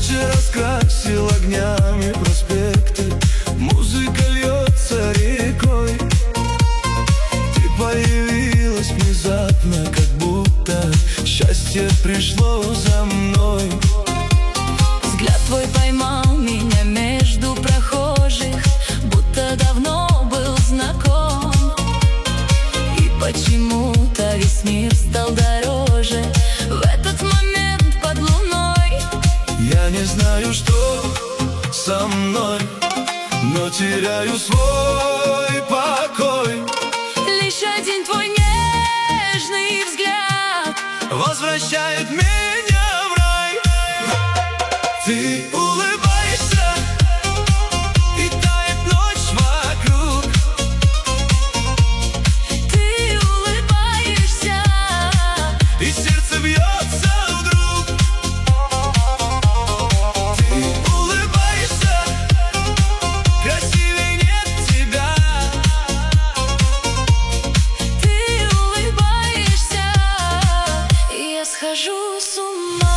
Ночи раскрасил огнями проспекты, музыка льется рекой. Ты появилась внезапно, как будто счастье пришло за мной. Взгляд твой поймал меня между прохожих, будто давно был знаком. И почему-то весь мир стал дороже в этот момент под луной. Я не знаю, что со мной, но теряю свой покой. Лишь один твой нежный взгляд возвращает меня в рай. Ты улыбаешься, и тает ночь вокруг. Ты улыбаешься, и сердце бьется вдруг. Ты улыбаешься, красивей нет тебя. ты улыбаешься, и я схожу с ума.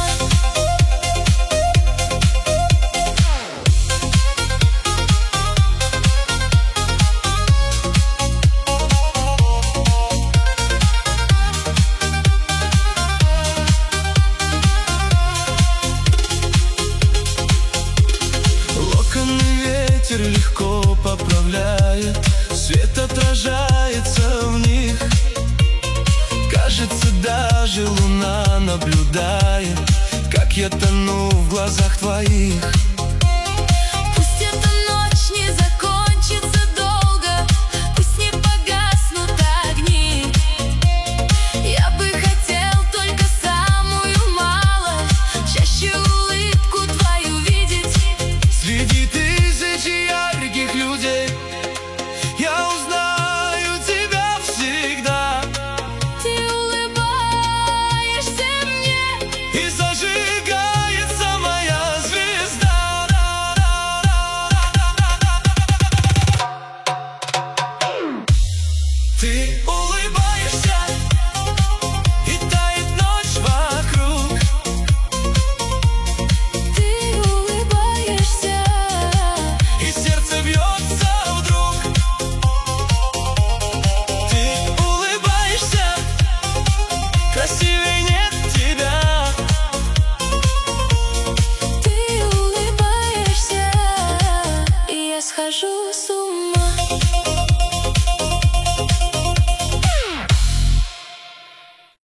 Ветер легко поправляет, свет отражается в них. Кажется, даже луна наблюдает, как я тону в глазах твоих. Пусть эта ночь не закончится долго, пусть не погаснут огни. Я бы хотел только самую малость, чаще улыбку твою видеть. Среди тысячи ярких людей я узнаю тебя всегда. Ты улыбаешься мне, и зажигается моя звезда. Ты